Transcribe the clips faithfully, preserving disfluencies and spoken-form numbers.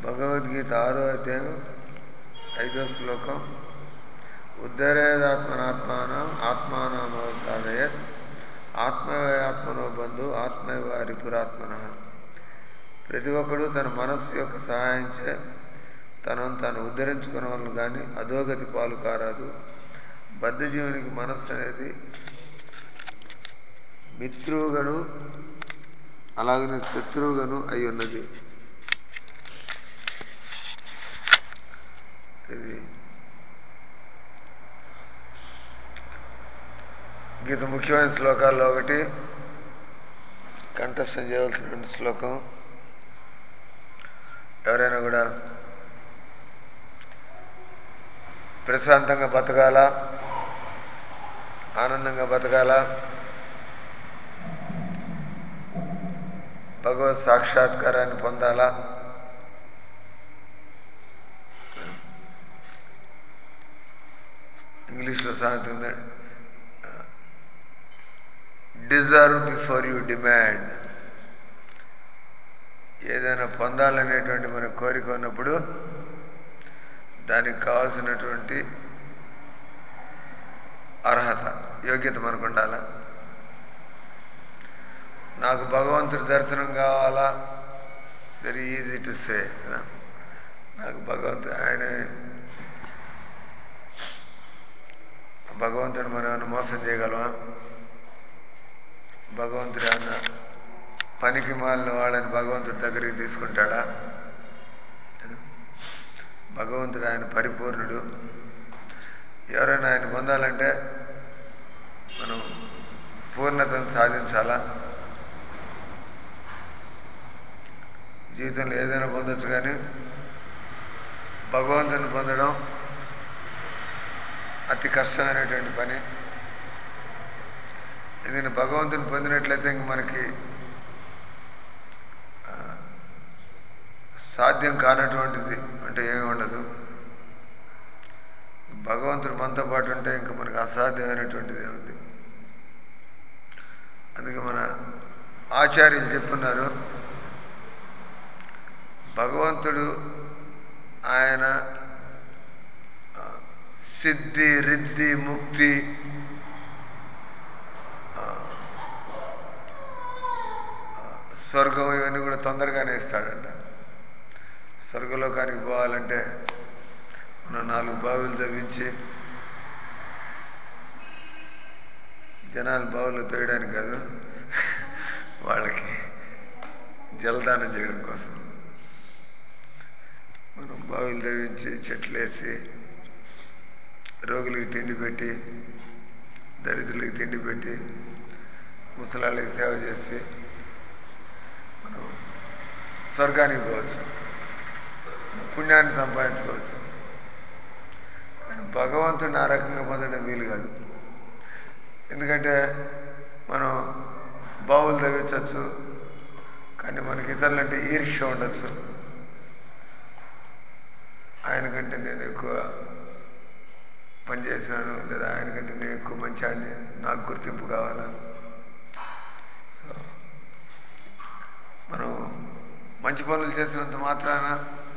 భగవద్గీత ఆరో అధ్యాయం ఐదో శ్లోకం. ఉద్ధరేదాత్మనాత్మానం ఆత్మానమవసాదయత్ ఆత్మయాత్మనో బంధు ఆత్మైవ రిపురాత్మనః. ప్రతి ఒక్కడు తన మనస్సు యొక్క సహాయించే తనను తాను ఉద్ధరించుకునేవాళ్ళు కానీ అధోగతి పాలు కారాదు. బద్ధజీవునికి మనస్సు అనేది మిత్రువుగను అలాగనే శత్రువుగను అయి ఉన్నది. ఇది గీత ముఖ్యమైన శ్లోకాల్లో ఒకటి, కంఠస్థం చేయవలసినటువంటి శ్లోకం. ఎవరైనా కూడా ప్రశాంతంగా బతకాల, ఆనందంగా బతకాల, భగవత్ సాక్షాత్కారాన్ని పొందాలా, ఇంగ్లీష్లో సామెత ఉంది, డిజర్వ్ బిఫోర్ యూ డిమాండ్. ఏదైనా పొందాలనేటువంటి మన కోరిక ఉన్నప్పుడు దానికి కావాల్సినటువంటి అర్హత, యోగ్యత మనకు ఉండాలా. నాకు భగవంతుడి దర్శనం కావాలా, వెరీ ఈజీ టు సే. నాకు భగవంతుడు ఆయన భగవంతుడు మనం ఏమైనా మోసం చేయగలమా? భగవంతుడు ఏమన్నా పనికి మాలిన వాళ్ళని భగవంతుడి దగ్గరికి తీసుకుంటాడా? భగవంతుడు ఆయన పరిపూర్ణుడు. ఎవరైనా ఆయన పొందాలంటే మనం పూర్ణతను సాధించాలా. జీవితంలో ఏదైనా పొందొచ్చు, కానీ భగవంతుని పొందడం అతి కష్టమైనటువంటి పని. ఎందుకంటే భగవంతుని పొందినట్లయితే ఇంక మనకి సాధ్యం కానటువంటిది అంటే ఏమి ఉండదు. భగవంతుడు మనతో పాటు ఉంటే ఇంకా మనకు అసాధ్యమైనటువంటిది ఏముంది. అందుకే మన ఆచార్యులు చెప్పున్నారు, భగవంతుడు ఆయన సిద్ధి రిద్ధి ముక్తి స్వర్గం ఇవన్నీ కూడా తొందరగానే ఇస్తాడంట. స్వర్గలోకానికి పోవాలంటే మనం నాలుగు బావులు తవ్వించి, జనాలు బావులు తోయడానికి కాదు, వాళ్ళకి జలదానం చేయడం కోసం మనం బావులు తవ్వించి, చెట్లు వేసి, రోగులకి తిండి పెట్టి, దరిద్రులకి తిండి పెట్టి, ముసలాళ్ళకి సేవ చేసి మనం స్వర్గానికి పోవచ్చు, పుణ్యాన్ని సంపాదించుకోవచ్చు. కానీ భగవంతుడిని ఆ రకంగా పొందడం వీలు కాదు. ఎందుకంటే మనం బావులు తవ్వించవచ్చు, కానీ మనకి ఇతరులంటే ఈర్ష్య ఉండొచ్చు. ఆయనకంటే నేను ఎక్కువ పనిచేసినాను, లేదా ఆయనకంటే నేను ఎక్కువ మంచాడిని, నాకు గుర్తింపు కావాలా. సో మనం మంచి పనులు చేసినంత మాత్రాన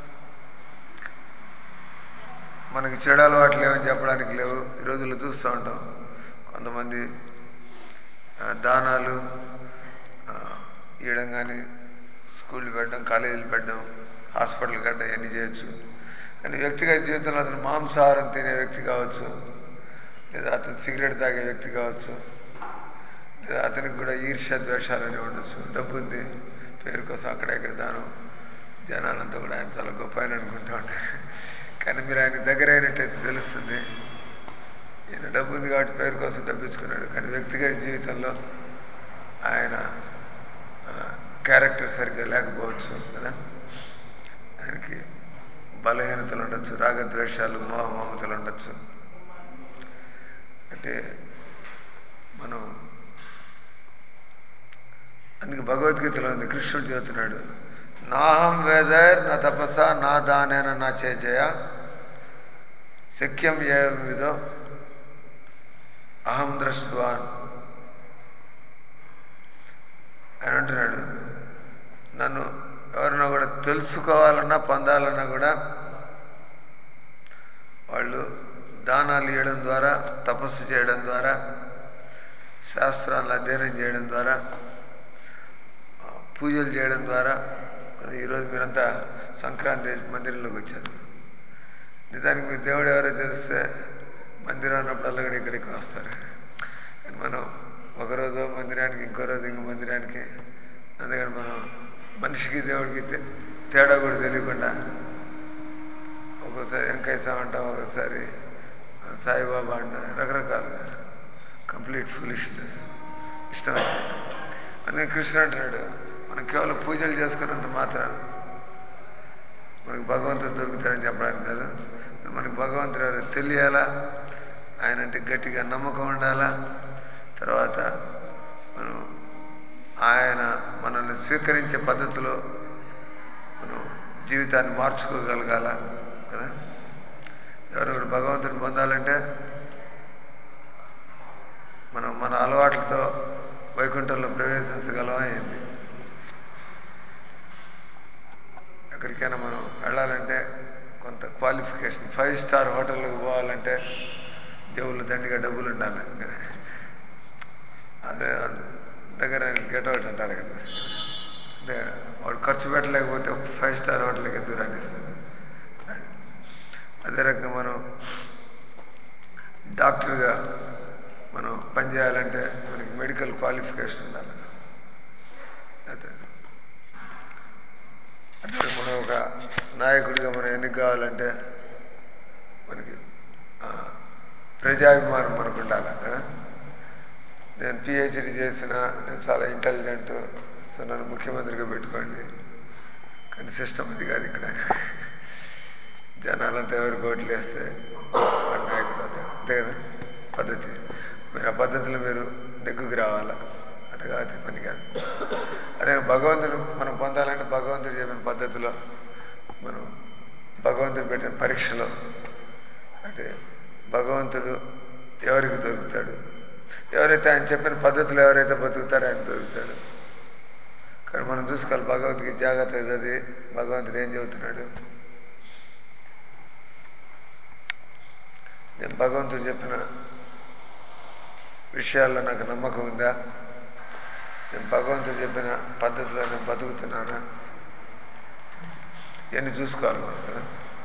మనకి చెడు అలవాట్లు లేవని చెప్పడానికి లేవు. ఈ రోజుల్లో చూస్తూ ఉంటాం, కొంతమంది దానాలు ఇవ్వడం కానీ, స్కూళ్ళు పెట్టడం, కాలేజీలు పెట్టడం, హాస్పిటల్ కట్టడం ఇవన్నీ చేయొచ్చు. కానీ వ్యక్తిగత జీవితంలో అతను మాంసాహారం తినే వ్యక్తి కావచ్చు, లేదా అతను సిగరెట్ తాగే వ్యక్తి కావచ్చు, లేదా అతనికి కూడా ఈర్ష్య ద్వేషాలనే ఉండొచ్చు. డబ్బు ఉంది, పేరు కోసం అక్కడ ఇక్కడ దానం, జనాలంతా కూడా ఆయన చాలా గొప్ప ఆయన అనుకుంటూ ఉంటారు. కానీ మీరు ఆయన దగ్గర అయినట్టయితే తెలుస్తుంది, ఈయన డబ్బు ఉంది కాబట్టి పేరు కోసం డబ్బించుకున్నాడు, కానీ వ్యక్తిగత జీవితంలో ఆయన క్యారెక్టర్ సరిగ్గా లేకపోవచ్చు కదా. ఆయనకి బలహీనతలు ఉండొచ్చు, రాగద్వేషాలు, మోహమమతలు ఉండొచ్చు. అంటే మనం అందుకే భగవద్గీతలో ఉంది, కృష్ణుడు చెబుతున్నాడు, నాహం వేదైర్ నా తపస నా దానేన నా చేజయ శక్యం ఏం విదో అహం దృష్ట్వాన్. ఆయన అంటున్నాడు, నన్ను ఎవరినో కూడా తెలుసుకోవాలన్నా పొందాలన్నా కూడా వాళ్ళు దానాలు ఇవ్వడం ద్వారా, తపస్సు చేయడం ద్వారా, శాస్త్రాలను అధ్యయనం చేయడం ద్వారా, పూజలు చేయడం ద్వారా. ఈరోజు మీరంతా సంక్రాంతి మందిరంలోకి వచ్చారు. నిజానికి మీరు దేవుడు ఎవరో తెలిస్తే మందిరం అన్నప్పుడల్లా కూడా ఇక్కడికి వస్తారు. కానీ మనం ఒకరోజు మందిరానికి, ఇంకో రోజు ఇంకో మందిరానికి. అందుకని మనం మనిషికి దేవుడికి తేడా కూడా తెలియకుండా ఒక్కోసారి వెంకయ్య స్వామి అంటాం, ఒకసారి సాయిబాబా అంటాం, రకరకాలుగా కంప్లీట్ ఫులిష్నెస్ ఇష్టమైంది. అందుకని కృష్ణుడు అంటున్నాడు, మనం కేవలం పూజలు చేసుకున్నంత మాత్రాన మనకు భగవంతుడు దొరుకుతాడని చెప్పడానికి కాదు. మనకు భగవంతుడు తెలియాలా, ఆయన అంటే గట్టిగా నమ్మకం ఉండాలా. తర్వాత మనం ఆయన మనల్ని స్వీకరించే పద్ధతిలో మనం జీవితాన్ని మార్చుకోగలగాల కదా. ఎవరెవరు భగవంతుని పొందాలంటే మనం మన అలవాట్లతో వైకుంఠంలో ప్రవేశించగలమా ఏంది? ఎక్కడికైనా మనం వెళ్ళాలంటే కొంత క్వాలిఫికేషన్. ఫైవ్ స్టార్ హోటల్లోకి పోవాలంటే జేబులో దండిగా డబ్బులు ఉండాలి. అదే దగ్గర గెట్అవుట్ అంటారు ఇక్కడ. అంటే వాడు ఖర్చు పెట్టలేకపోతే ఫైవ్ స్టార్ హోటల్కి దూరాన్ని ఇస్తుంది. అదే రకంగా మనం డాక్టర్గా మనం పనిచేయాలంటే మనకి మెడికల్ క్వాలిఫికేషన్ ఉండాలి. అదే అదే మనం ఒక నాయకుడిగా మనం ఎన్నిక కావాలంటే మనకి ప్రజాభిమానం మనకు ఉండాలి కదా. నేను పిహెచ్డి చేసిన, నేను చాలా ఇంటెలిజెంట్, సో నన్ను ముఖ్యమంత్రిగా పెట్టుకోండి. కానీ సిస్టమ్ అది కాదు ఇక్కడ. జనాలంతా ఎవరికి ఓట్లు వేస్తే వాడు నాయకుడు అవుతాడు, అంతే కదా పద్ధతి. మీరు ఆ పద్ధతిలో మీరు నెగ్గుకు రావాలా, అటు కాదు పని కాదు. అదే భగవంతుడు మనం పొందాలంటే భగవంతుడు చెప్పిన పద్ధతిలో, మనం భగవంతుడు పెట్టిన పరీక్షలో, అంటే భగవంతుడు ఎవరికి దొరుకుతాడు, ఎవరైతే ఆయన చెప్పిన పద్ధతిలో ఎవరైతే బతుకుతారో ఆయన దొరుకుతాడు. కానీ మనం చూసుకోవాలి, భగవద్గీత జాగ్రత్తగా చదివి భగవంతుడు ఏం చెబుతున్నాడు. నేను భగవంతుడు చెప్పిన విషయాల్లో నాకు నమ్మకం ఉందా, నేను భగవంతుడు చెప్పిన పద్ధతిలో నేను బతుకుతున్నానా, ఇవన్నీ చూసుకోవాలి మనం కదా.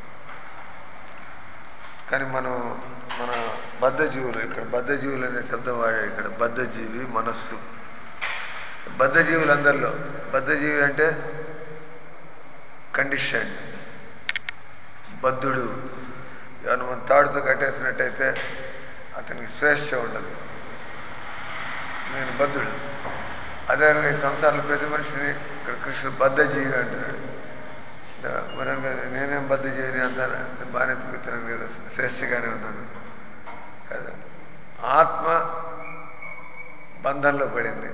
కానీ మనం మన బద్ధజీవులు, ఇక్కడ బద్ధజీవులు అనే శబ్దం వాడాడు ఇక్కడ. బద్ధజీవి మనస్సు. బద్ధజీవులందరిలో బద్ధజీవి అంటే కండిషన్, బద్ధుడు. ఎవరు మన తాడుతో కట్టేసినట్టయితే అతనికి స్వేచ్ఛ ఉండదు, నేను బద్ధుడు. అదే ఈ సంసారంలో ప్రతి మనిషిని ఇక్కడ కృష్ణుడు బద్ధజీవి అంటున్నాడు. మరి నేనేం బద్ధజీవిని అంటాను, నేను బాగానే తిరుగుతున్నాను కదా, స్వేచ్ఛగానే ఉన్నాను కదా. ఆత్మ బంధంలో పడింది,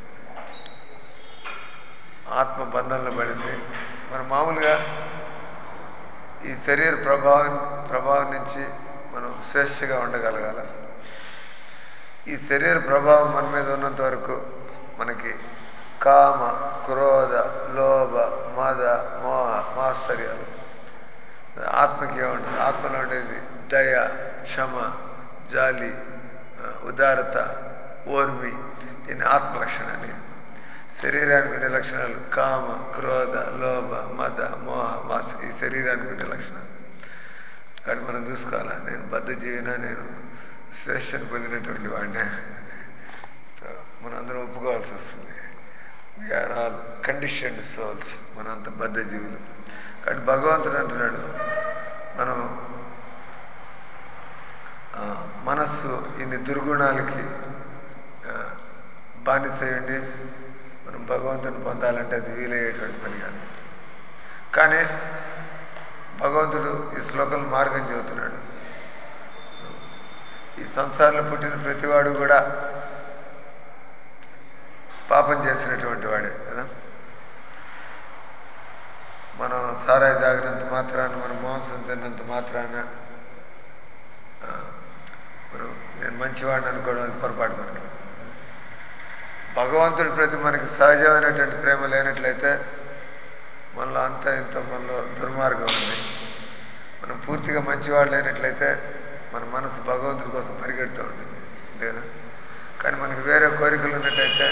ఆత్మ బంధంలో పడింది. మనం మామూలుగా ఈ శరీర ప్రభావం ప్రభావం నుంచి మనం స్వేచ్ఛగా ఉండగలగాల. ఈ శరీర ప్రభావం మన మీద ఉన్నంత వరకు మనకి కామ, క్రోధ, లోభ, మద, మోహ, మాత్సర్యాలు. ఆత్మకి ఏముంటుంది? ఆత్మలో ఉండేది దయ, క్షమ, జాలి, ఉదారత, ఓర్మి. దీన్ని ఆత్మ లక్షణాన్ని. శరీరానికి ఉండే లక్షణాలు కామ, క్రోధ, లోభ, మద, మోహ, మాస. ఈ శరీరానికి ఉండే లక్షణాలు. కానీ మనం చూసుకోవాలా, నేను బద్ధజీవినా, నేను స్వేచ్ఛను పొందినటువంటి వాడిని. మనందరం ఒప్పుకోవాల్సి వస్తుంది. వీఆర్ ఆల్ కండిషన్డ్ సోల్స్, మనంత బద్ధజీవులు. కానీ భగవంతుడు అంటున్నాడు, మనం మనస్సు ఇన్ని దుర్గుణాలకి బానిసయ్యండి మనం భగవంతుని పొందాలంటే అది వీలయ్యేటువంటి పని కాదు. కానీ భగవంతుడు ఈ శ్లోకంలో మార్గం చెబుతున్నాడు. ఈ సంసారంలో పుట్టిన ప్రతివాడు కూడా పాపం చేసినటువంటి వాడే కదా. మనం సారాయి తాగినంత మాత్రాన, మనం మాంసం తిన్నంత మాత్రాన మనం నేను మంచివాడిని అనుకోవడం పొరపాటు. మనకి భగవంతుడి ప్రతి మనకి సహజమైనటువంటి ప్రేమ లేనట్లయితే మనలో మనలో అంత ఇంత మనలో దుర్మార్గం ఉంది. మనం పూర్తిగా మంచివాళ్ళు అయినట్లయితే మన మనసు భగవంతుడి కోసం పరిగెడుతూ ఉంటుంది, అంతేనా? కానీ మనకి వేరే కోరికలు ఉన్నట్టయితే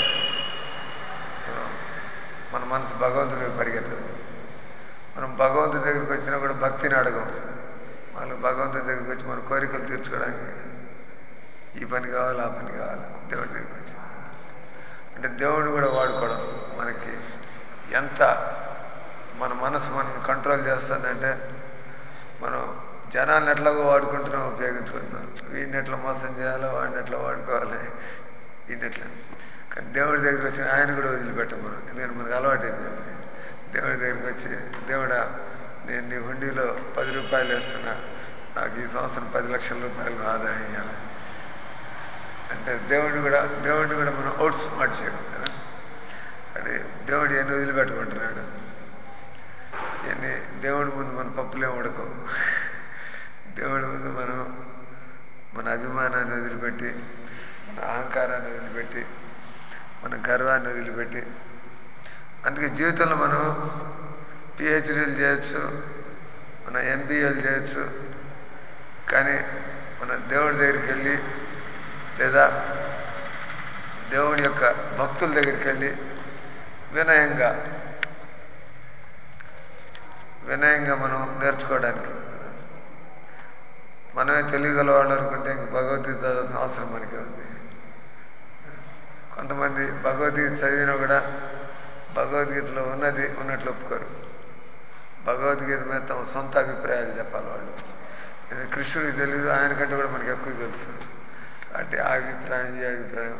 మన మనసు భగవంతుడికి పరిగెత్తదు. మనం భగవంతుడి దగ్గరికి వచ్చినా కూడా భక్తిని అడగం. వాళ్ళు భగవంతుడి దగ్గరికి వచ్చి మన కోరికలు తీర్చుకోవడానికి ఈ పని కావాలి, ఆ పని కావాలి, దేవుడి దగ్గరికి వచ్చి అంటే దేవుడు కూడా వాడుకోవడం మనకి ఎంత మన మనసు మనల్ని కంట్రోల్ చేస్తుందంటే మనం జనాలను ఎట్లాగో వాడుకుంటున్నాం, ఉపయోగించుకుంటున్నాం. వీడిని ఎట్లా మోసం చేయాలో వాడిని ఎట్లా వాడుకోవాలి, వీడిని ఎట్లా. కానీ దేవుడి దగ్గరికి వచ్చి ఆయన కూడా వదిలిపెట్టాం మనం, ఎందుకంటే మనకు అలవాటు అయిపోయింది. దేవుడి దగ్గరికి వచ్చి, దేవుడా నేను నీ హుండీలో పది రూపాయలు వేస్తున్నా, నాకు ఈ సంవత్సరం పది లక్షల రూపాయలు ఆదాయం ఇవ్వాలి అంటే దేవుడిని కూడా దేవుడిని కూడా మనం అవుట్ స్మార్ట్ చేయడం కదా. కానీ దేవుడు ఎన్ని వదిలిపెట్టుకుంటున్నాడు, ఎన్ని దేవుడి ముందు మన పప్పులే ఉడకవు. దేవుడి ముందు మనం మన అభిమానాన్ని వదిలిపెట్టి, మన అహంకారాన్ని వదిలిపెట్టి, మన గర్వాన్ని వదిలిపెట్టి, అందుకే జీవితంలో మనం పిహెచ్డీలు చేయొచ్చు, మన ఎంబీఏలు చేయొచ్చు, కానీ మన దేవుడి దగ్గరికి వెళ్ళి లేదా దేవుడి యొక్క భక్తుల దగ్గరికి వెళ్ళి వినయంగా వినయంగా మనం నేర్చుకోవడానికి, మనమే తెలియగల వాళ్ళు అనుకుంటే ఇంక భగవద్గీత అవసరం మనకి ఉంది. కొంతమంది భగవద్గీత చదివినా కూడా భగవద్గీతలో ఉన్నది ఉన్నట్లు ఒప్పుకోరు. భగవద్గీత మీద తమ సొంత అభిప్రాయాలు చెప్పాలి వాళ్ళు. కృష్ణుడికి తెలియదు, ఆయన కంటే కూడా మనకి ఎక్కువ తెలుసు. అంటే ఆ అభిప్రాయం ఈ అభిప్రాయం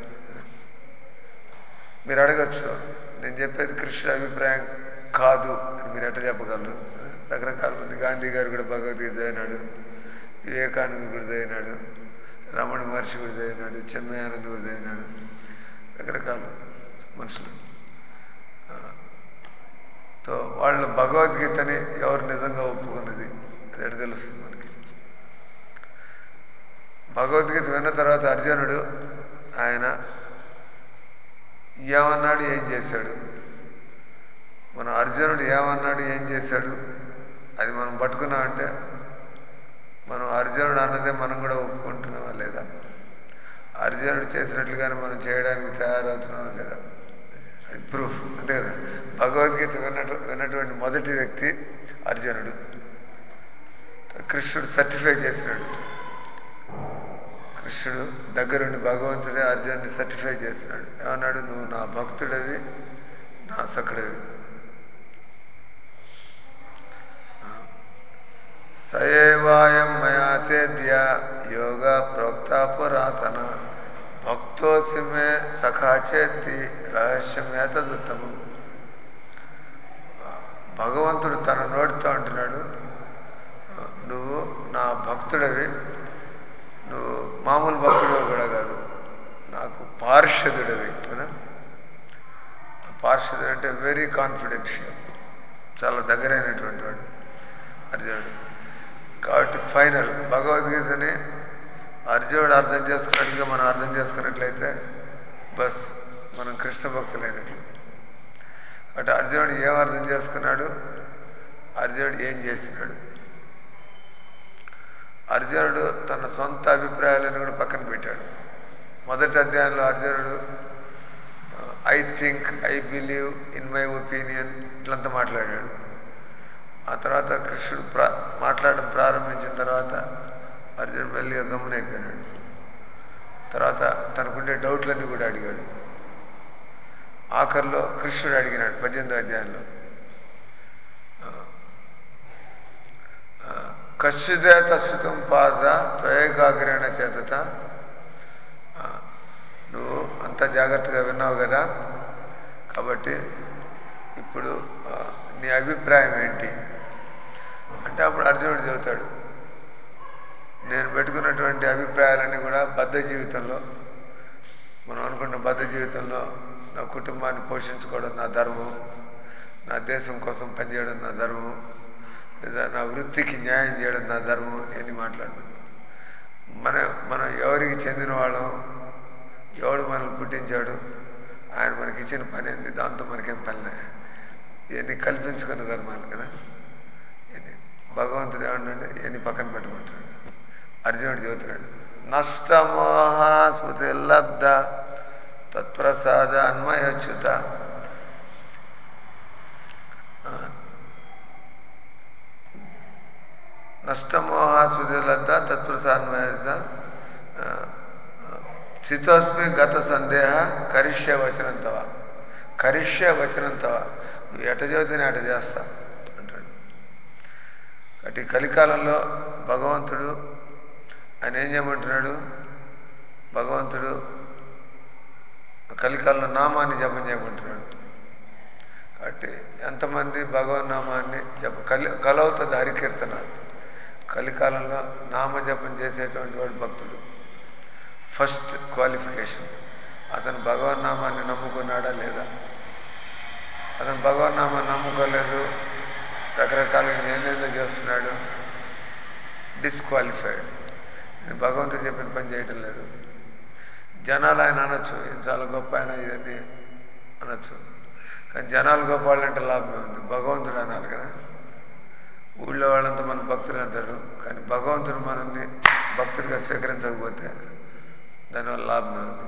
మీరు అడగచ్చు, నేను చెప్పేది కృష్ణుడి అభిప్రాయం కాదు అని మీరు ఎట్లా చెప్పగలరు? రకరకాల మంది, గాంధీ గారు కూడా భగవద్గీత చదివినాడు, వివేకానంద కూడా చదివినాడు, రమణ మహర్షి కూడా చదివినాడు, చిన్మయానంద కూడా చదివినాడు, రకరకాల మనుషులు. తో వాళ్ళు భగవద్గీతని ఎవరు నిజంగా ఒప్పుకున్నది అది ఎట్లా తెలుస్తుంది మనకి? భగవద్గీత విన్న తర్వాత అర్జునుడు ఆయన ఏమన్నాడు, ఏం చేశాడు, మనం అర్జునుడు ఏమన్నాడు, ఏం చేశాడు అది మనం పట్టుకున్నామంటే మనం అర్జునుడు అన్నదే మనం కూడా ఒప్పుకుంటున్నామా లేదా, అర్జునుడు చేసినట్లుగానే మనం చేయడానికి తయారవుతున్నామా లేదా, అది ప్రూఫ్, అంతే కదా. భగవద్గీత విన్నటు విన్నటువంటి మొదటి వ్యక్తి అర్జునుడు. కృష్ణుడు సర్టిఫై చేసినాడు. కృష్ణుడు దగ్గరుండి భగవంతుడే అర్జునుడిని సర్టిఫై చేసినాడు. ఏమన్నాడు? నువ్వు నా భక్తుడివి, నా సఖుడివి. సయేవాయం మయా తేద్య యోగ ప్రోక్త పురాతన భక్తోసి మే సఖా చేతి రహస్యమేతదుత్తమం. భగవంతుడు తన నోటితో అంటున్నాడు, నువ్వు నా భక్తుడివి, నువ్వు మామూలు భక్తుడు కూడా కాదు, నాకు పార్షదుడివి కదా. పార్షదుడు అంటే వెరీ కాన్ఫిడెన్షియల్, చాలా దగ్గరైనటువంటి వాడు అర్జునుడు. కాబట్టి ఫైనల్ భగవద్గీతని అర్జునుడు అర్థం చేసుకున్నట్టుగా మనం అర్థం చేసుకున్నట్లయితే బస్ మనం కృష్ణ భక్తులైనట్లు. కాబట్టి అర్జునుడు ఏం అర్థం చేసుకున్నాడు, అర్జునుడు ఏం చేసినాడు. అర్జునుడు తన సొంత అభిప్రాయాలను కూడా పక్కన పెట్టాడు. మొదటి అధ్యాయంలో అర్జునుడు I think, I believe, in my opinion ఇట్లంతా మాట్లాడాడు. ఆ తర్వాత కృష్ణుడు ప్రా మాట్లాడడం ప్రారంభించిన తర్వాత అర్జునుడు మెల్లిగా గమనైపోయినాడు. తర్వాత తనకుండే డౌట్లన్నీ కూడా అడిగాడు. ఆఖరిలో కృష్ణుడు అడిగినాడు పద్దెనిమిదో అధ్యాయంలో, కశ్చిదే తస్సుతం పాద త్వయేకాగ్రేణ చేతత. నువ్వు అంత జాగ్రత్తగా విన్నావు కదా, కాబట్టి ఇప్పుడు నీ అభిప్రాయం ఏంటి అంటే అప్పుడు అర్జునుడు చెబుతాడు, నేను పెట్టుకున్నటువంటి అభిప్రాయాలన్నీ కూడా బద్ధ జీవితంలో, మనం అనుకున్న బద్ధ జీవితంలో నా కుటుంబాన్ని పోషించుకోవడం నా ధర్మం, నా దేశం కోసం పనిచేయడం నా ధర్మం, లేదా నా వృత్తికి న్యాయం చేయడం నా ధర్మం అని మాట్లాడుతున్నాం. మన మనం ఎవరికి చెందిన వాళ్ళం, ఎవడు మనల్ని పుట్టించాడు, ఆయన మనకి ఇచ్చిన పని ఏంది, దాంతో మనకేం పనిలే. ఇవన్నీ కల్పించుకున్న ధర్మాలు కదా. ఇవన్నీ భగవంతుడు ఏమంటే ఇవన్నీ పక్కన పెట్టమంటాడు. అర్జునుడు చెబుతున్నాడు, నష్టమోహ స్మృతి లబ్ధ తత్ప్రసాద అన్వయచ్యుత. నష్టమోహ స్మృతి లబ్ధ తత్ప్రసాదన్వయచ్యుత స్థితోస్మి గత సందేహ కరిష్య వచనంతవ. కరిష్య వచనంతవ, నువ్వు ఎట చదివితేనే అట చేస్తా అంటాడు. కాబట్టి కలికాలంలో భగవంతుడు ఆయన ఏం చేయమంటున్నాడు? భగవంతుడు కలికాలంలో నామాన్ని జపం చేయమంటున్నాడు. కాబట్టి ఎంతమంది భగవన్నామాన్ని జప కలి కలవుతుంది హరికీర్తన. కలికాలంలో నామజపం చేసేటువంటి వాడు భక్తుడు. ఫస్ట్ క్వాలిఫికేషన్, అతను భగవన్నామాన్ని నమ్ముకున్నాడా లేదా. అతను భగవన్నామాన్ని నమ్ముకోలేదు, రకరకాలుగా ఏందేందో చేస్తున్నాడు, డిస్క్వాలిఫైడ్. భగవంతుడు చెప్పిన పని చేయటం లేదు. జనాలు ఆయన అనొచ్చు, ఇది చాలా గొప్ప ఆయన ఇవన్నీ అనొచ్చు. కానీ జనాలు గొప్ప వాళ్ళంటే లాభమే ఉంది. భగవంతుడు అన్నారు కదా, ఊళ్ళో వాళ్ళంతా మన భక్తులు అంటాడు. కానీ భగవంతుడు మనల్ని భక్తుడిగా స్వీకరించకపోతే దానివల్ల లాభమే ఉంది.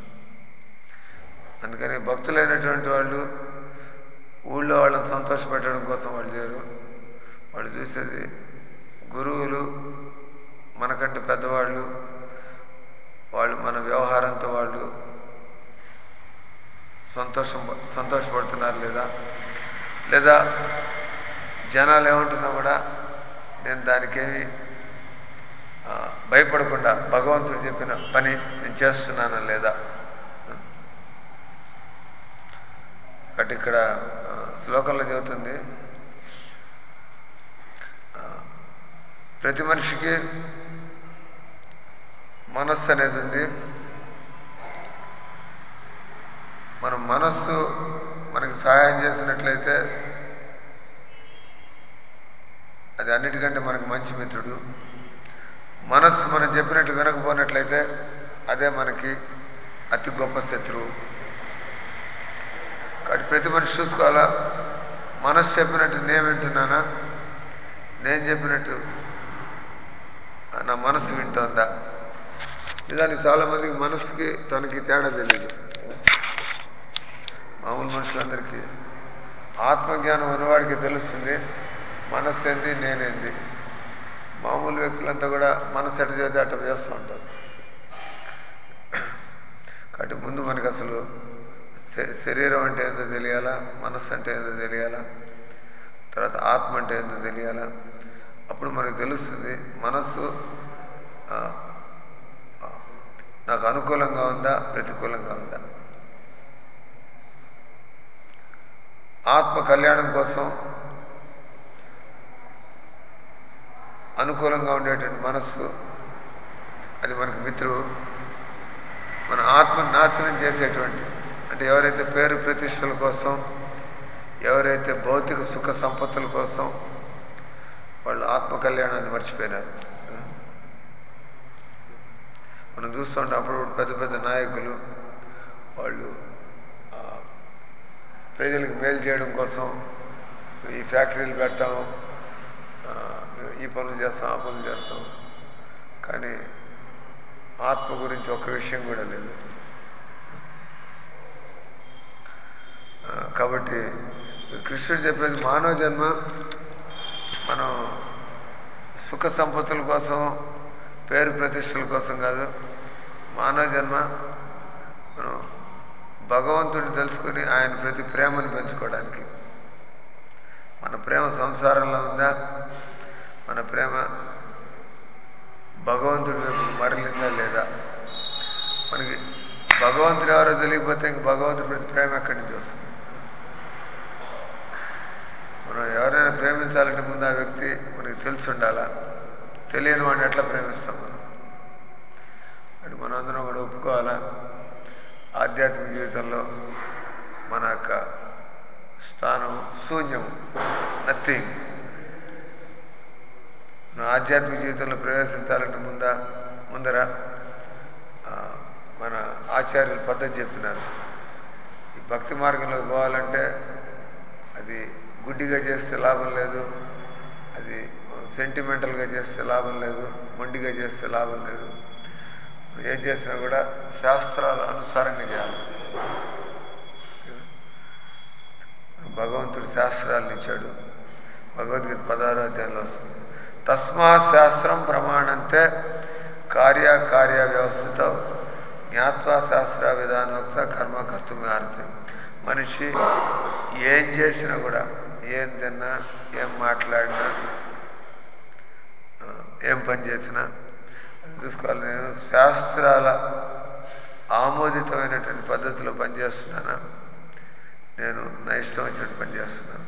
అందుకని భక్తులైనటువంటి వాళ్ళు ఊళ్ళో వాళ్ళని సంతోషపెట్టడం కోసం వాళ్ళు చేయరు. వాళ్ళు చూసేది గురువులు, మనకంటే పెద్దవాళ్ళు, వాళ్ళు మన వ్యవహారంతో వాళ్ళు సంతోషం సంతోషపడుతున్నారు లేదా, లేదా జనాలు ఏమంటున్నా కూడా నేను దానికేమి భయపడకుండా భగవంతుడు చెప్పిన పని నేను చేస్తున్నానా లేదా. కాబట్టి ఇక్కడ శ్లోకంలో చెబుతుంది, ప్రతి మనిషికి మనస్సు అనేది ఉంది. మన మనస్సు మనకి సహాయం చేసినట్లయితే అది అన్నిటికంటే మనకు మంచి మిత్రుడు. మనస్సు మనం చెప్పినట్లు వినకపోయినట్లయితే అదే మనకి అతి గొప్ప శత్రువు. కాబట్టి ప్రతి మనిషి చూసుకోవాలా, మనస్సు చెప్పినట్టు నేను వింటున్నానా, నేను చెప్పినట్టు నా మనస్సు వింటోందా. నిజానికి చాలామందికి మనస్సుకి తనకి తేడా తెలియదు. మామూలు మనుషులందరికీ ఆత్మజ్ఞానం ఉన్నవాడికి తెలుస్తుంది మనస్సు ఏంది నేనేంది. మామూలు వ్యక్తులంతా కూడా మనస్సు ఎట చేస్తే అట్ట చేస్తూ ఉంటారు. కాబట్టి ముందు మనకు అసలు శరీరం అంటే ఏందో తెలియాలా, మనస్సు అంటే ఏందో తెలియాలా, తర్వాత ఆత్మ అంటే ఏందో తెలియాలా. అప్పుడు మనకు తెలుస్తుంది మనస్సు నాకు అనుకూలంగా ఉందా, ప్రతికూలంగా ఉందా. ఆత్మ కళ్యాణం కోసం అనుకూలంగా ఉండేటువంటి మనస్సు అది మనకు మిత్రువు. మన ఆత్మను నాశనం చేసేటువంటి, అంటే ఎవరైతే పేరు ప్రతిష్టల కోసం, ఎవరైతే భౌతిక సుఖ సంపత్తుల కోసం వాళ్ళు ఆత్మ కళ్యాణాన్ని మర్చిపోయినారు. మనం చూస్తుంటే అప్పుడు పెద్ద పెద్ద నాయకులు వాళ్ళు ప్రజలకు మేలు చేయడం కోసం ఈ ఫ్యాక్టరీలు పెడతాము, ఈ పనులు చేస్తాం, ఆ పనులు చేస్తాం, కానీ ఆత్మ గురించి ఒక్క విషయం కూడా లేదు. కాబట్టి కృష్ణుడు చెప్పేది మానవ జన్మ మనం సుఖ సంపత్తుల కోసం, పేరు ప్రతిష్టల కోసం కాదు. మానవ జన్మ మనం భగవంతుడిని తెలుసుకొని ఆయన ప్రతి ప్రేమను పెంచుకోవడానికి. మన ప్రేమ సంసారంలో ఉందా, మన ప్రేమ భగవంతుడి వైపు మరలిందా లేదా. మనకి భగవంతుడు ఎవరో తెలియకపోతే ఇంక భగవంతుడి ప్రతి ప్రేమ ఎక్కడి నుంచి వస్తుంది. మనం ఎవరైనా ప్రేమించాలంటే ముందు ఆ వ్యక్తి మనకి తెలిసి ఉండాలా. తెలియని వాడిని ఎట్లా ప్రేమిస్తాం మనం. అంటే మనం అందరం కూడా ఒప్పుకోవాలా, ఆధ్యాత్మిక జీవితంలో మన యొక్క స్థానం శూన్యం, నథింగ్. మన ఆధ్యాత్మిక జీవితంలో ప్రవేశించాలంటే ముందా ముందర మన ఆచార్యులు పద్ధతి చెప్పినారు. ఈ భక్తి మార్గంలోకి పోవాలంటే అది గుడ్డిగా చేస్తే లాభం లేదు, అది సెంటిమెంటల్గా చేస్తే లాభం లేదు, మొండిగా చేస్తే లాభం లేదు. ఏం చేసినా కూడా శాస్త్రాల అనుసారంగా చేయాలి. భగవంతుడు శాస్త్రాలను ఇచ్చాడు. భగవద్గీత పదహారో అధ్యాయంలో వస్తుంది, తస్మాత్ శాస్త్రం ప్రమాణంతే కార్యకార్య వ్యవస్థిత జ్ఞాత్వా శాస్త్ర విధానోక్త కర్మ కర్తుమార్జం. మనిషి ఏం చేసినా కూడా, ఏం తిన్నా, ఏం మాట్లాడినా, ఏం పని చేసినా చూసుకోవాలి, నేను శాస్త్రాల ఆమోదితమైనటువంటి పద్ధతిలో పనిచేస్తున్నానా, నేను నా ఇష్టం వచ్చినట్టు పనిచేస్తున్నాను.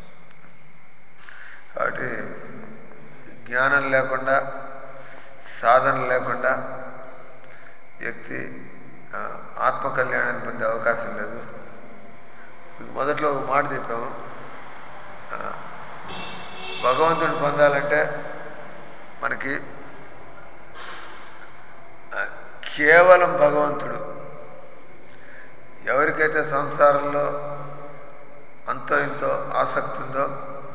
కాబట్టి జ్ఞానం లేకుండా, సాధన లేకుండా వ్యక్తి ఆత్మ కళ్యాణాన్ని పొందే అవకాశం లేదు. మొదట్లో ఒక మాట చెప్పాము, భగవంతుడిని పొందాలంటే మనకి కేవలం భగవంతుడు. ఎవరికైతే సంసారంలో అంతో ఇంతో ఆసక్తి ఉందో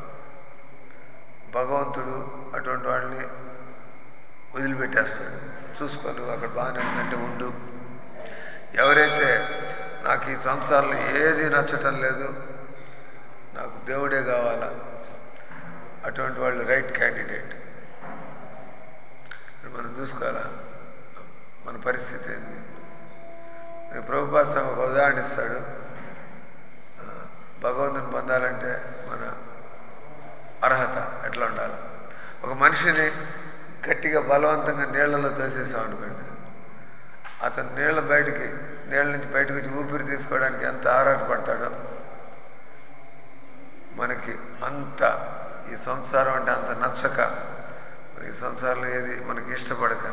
భగవంతుడు అటువంటి వాళ్ళని వదిలిపెట్టేస్తాడు. చూసుకొని అక్కడ బాగానే ఉందంటే ఉండు. ఎవరైతే నాకు ఈ సంసారంలో ఏది నచ్చటం లేదు, నాకు దేవుడే కావాలా, అటువంటి వాళ్ళు రైట్ క్యాండిడేట్. మనం చూసుకోవాలా మన పరిస్థితి ఏంది. ప్రభుపాద స్వామి ఒక ఉదాహరణ ఇస్తాడు. భగవంతుని పొందాలంటే మన అర్హత ఎట్లా ఉండాలి. ఒక మనిషిని గట్టిగా బలవంతంగా నీళ్లలో తోసేసాం అనుకోండి, అతను నీళ్ళ బయటికి నీళ్ళ నుంచి బయటకు వచ్చి ఊపిరి తీసుకోవడానికి ఎంత ఆరాటపడతాడో, మనకి అంత ఈ సంసారం అంటే అంత నచ్చక, ఈ సంసారంలో ఏది మనకి ఇష్టపడక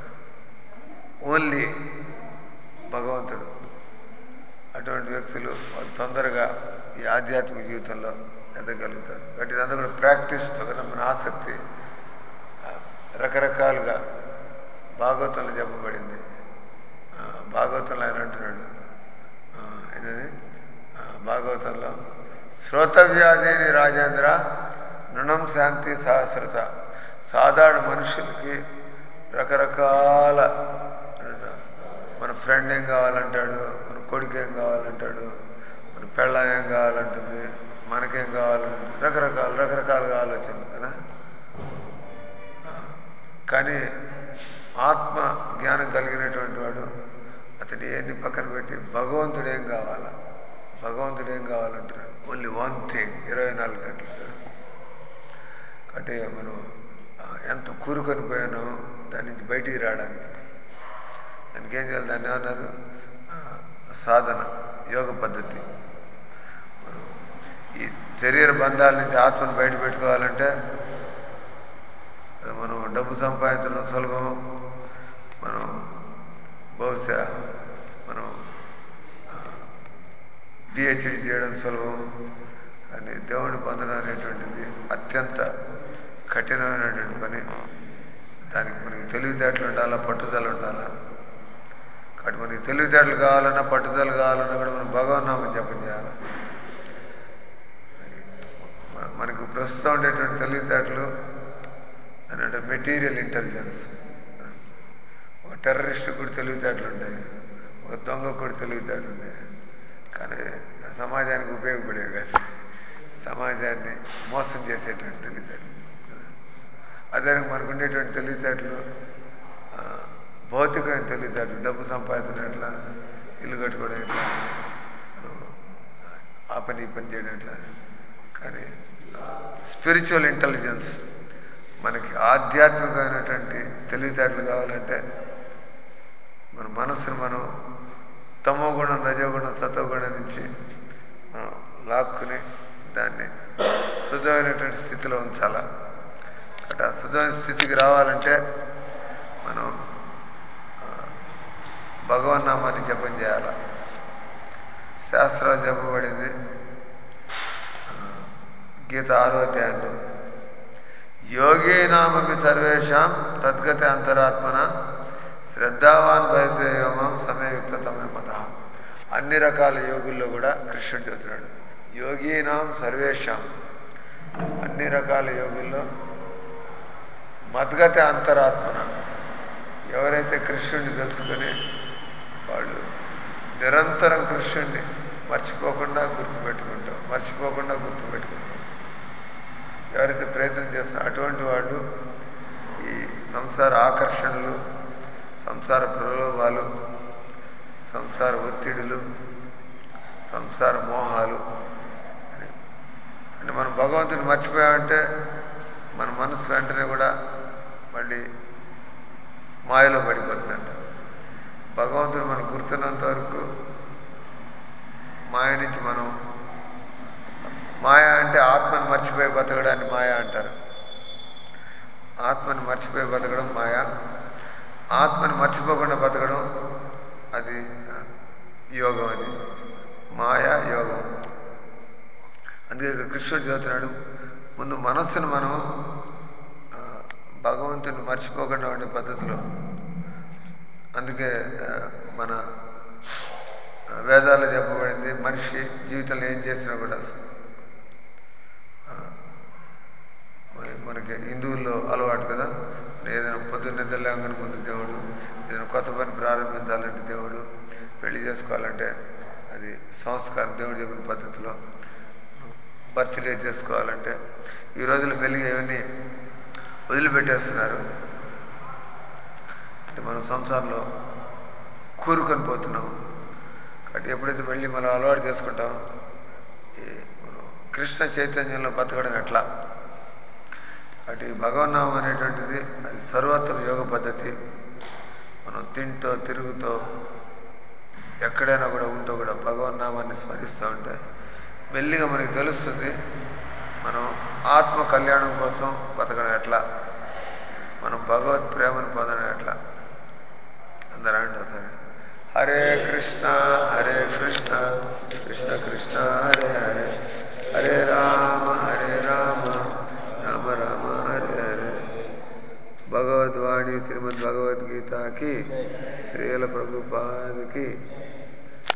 ఓన్లీ భగవంతుడు, అటువంటి వ్యక్తులు వాళ్ళు తొందరగా ఈ ఆధ్యాత్మిక జీవితంలో ఎదగలుగుతారు. కాబట్టి ఇదంతా కూడా ప్రాక్టీస్తో కదా. మన ఆసక్తి రకరకాలుగా భాగవతంలో చెప్పబడింది. భాగవతంలో ఆయన అంటున్నాడు, ఏంటది భాగవతంలో, శ్రోతవ్యాధేని రాజేంద్ర నృణం శాంతి సహస్రత. సాధారణ మనుషులకి రకరకాల, మన ఫ్రెండ్ ఏం కావాలంటాడు, మన కొడుకు ఏం కావాలంటాడు, మన పెళ్ళం ఏం కావాలంటుంది, మనకేం కావాలంటుంది, రకరకాల రకరకాలుగా ఆలోచన కదా. కానీ ఆత్మ జ్ఞానం కలిగినటువంటి వాడు అతడు ఏది పక్కన పెట్టి భగవంతుడు ఏం కావాలా, భగవంతుడు ఏం కావాలంటాడు, ఓన్లీ వన్ థింగ్, ఇరవై నాలుగు గంటలు. అంటే మనం ఎంత కూరుకొని పోయానో దాని నుంచి బయటికి రావడానికి దానికి ఏం చేయాలి, దాన్ని ఏమన్నారు, సాధన, యోగ పద్ధతి. ఈ శరీర బంధాల నుంచి ఆత్మను బయట పెట్టుకోవాలంటే మనం డబ్బు సంపాదించడం సులభం, మనం బహుశా మనం పిహెచ్డి చేయడం సులభం, కానీ దేవుడిని పొందడం అనేటువంటిది అత్యంత కఠినమైనటువంటి పని. దానికి మనకి తెలివితేటలు ఉండాలా, పట్టుదల ఉండాలా. కాబట్టి మనకి తెలివితేటలు కావాలన్నా, పట్టుదల కావాలన్నా కూడా మనం భగవన్నామని జపం చేయాలి. మనకు ప్రస్తుతం ఉండేటువంటి తెలివితేటలు అని అంటే మెటీరియల్ ఇంటెలిజెన్స్. ఒక టెర్రరిస్ట్ కూడా తెలివితేటలు ఉంటాయి, ఒక దొంగ కూడా తెలివితేటలు ఉంటాయి, కానీ సమాజానికి ఉపయోగపడేవి కాదు, సమాజాన్ని మోసం చేసేటువంటి తెలివితేటలు. అదే మనకు ఉండేటువంటి తెలివితేటలు భౌతికమైన తెలివితేటలు, డబ్బు సంపాదించడం ఎట్లా, ఇల్లు కట్టుకోవడం ఎట్లా, ఆ పని ఈ పని చేయడం ఎట్లా. కానీ స్పిరిచువల్ ఇంటెలిజెన్స్, మనకి ఆధ్యాత్మికమైనటువంటి తెలివితేటలు కావాలంటే మన మనస్సును మనం తమోగుణం, రజోగుణం, సత్వగుణం నుంచి మనం లాక్కుని దాన్ని శుద్ధమైనటువంటి స్థితిలో ఉంచాల. అంటే ఆ శుద్ధమైన స్థితికి రావాలంటే మనం భగవన్నామాన్ని జపం చేయాల. శాస్త్రాలు చెప్పబడింది గీత ఆరో అధ్యాయంలో, యోగీనామపి సర్వేషాం తద్గత అంతరాత్మన శ్రద్ధావాన్ భయతే యోమం సమయయుక్త తమే మత. అన్ని రకాల యోగుల్లో కూడా కృష్ణుడు చెబుతున్నాడు, యోగీనాం సర్వేషాం, అన్ని రకాల యోగుల్లో మద్గత అంతరాత్మన, ఎవరైతే కృష్ణుడిని తెలుసుకొని వాళ్ళు నిరంతరం కృష్ణుడిని మర్చిపోకుండా గుర్తుపెట్టుకుంటాం మర్చిపోకుండా గుర్తుపెట్టుకుంటాం ఎవరైతే ప్రయత్నం చేస్తారో అటువంటి వాళ్ళు ఈ సంసార ఆకర్షణలు, సంసార ప్రలోభాలు, సంసార ఒత్తిడులు, సంసార మోహాలు, అంటే మనం భగవంతుని మర్చిపోయామంటే మన మనసు వెంటనే కూడా మళ్ళీ మాయలో పడిపోతుందంట. భగవంతుడు మనకు గుర్తున్నంత వరకు మాయ నుంచి మనం, మాయ అంటే ఆత్మని మర్చిపోయి బతకడాన్ని మాయ అంటారు. ఆత్మని మర్చిపోయి బతకడం మాయ, ఆత్మని మర్చిపోకుండా బతకడం అది యోగం. అది మాయ యోగం. అందుకే కృష్ణుడు చెబుతున్నాడు, ముందు మనస్సును మనం భగవంతుని మర్చిపోకుండా ఉండే పద్ధతిలో, అందుకే మన వేదాల్లో చెప్పబడింది మనిషి జీవితంలో ఏం చేసినా కూడా, మనకి హిందువుల్లో అలవాటు కదా, ఏదైనా పొద్దున్న నిద్రలేగానే ముందు దేవుడు, ఏదైనా కొత్త పని ప్రారంభించాలంటే దేవుడు, పెళ్లి చేసుకోవాలంటే అది సంస్కారం దేవుడు చెప్పిన పద్ధతిలో, బర్త్డే చేసుకోవాలంటే. ఈ రోజుల్లో పెళ్ళి ఇవన్నీ వదిలిపెట్టేస్తున్నారు. అంటే మనం సంసారంలో కూరుకొని పోతున్నాం. కాబట్టి ఎప్పుడైతే మళ్ళీ మనం అలవాటు చేసుకుంటాం, మనం కృష్ణ చైతన్యంలో బతకడం ఎట్లా, అటు భగవన్నామం అనేటువంటిది అది సర్వత్ర యోగ పద్ధతి. మనం తింటూ తిరుగుతూ ఎక్కడైనా కూడా ఉంటూ కూడా భగవన్నామాన్ని స్మరిస్తూ ఉంటే మెల్లిగా మనకి తెలుస్తుంది మనం ఆత్మ కళ్యాణం కోసం బతకడం ఎట్లా, మనం భగవత్ ప్రేమను పొందడం ఎట్లా. అందరూ అంటే సరే, హరే కృష్ణ హరే కృష్ణ కృష్ణ కృష్ణ హరే హరే, హరే రామ హరే రామ రామ రామ హరే హరే. భగవద్వాణి శ్రీమద్ భగవద్గీతకి, శ్రీల ప్రభుపాదకి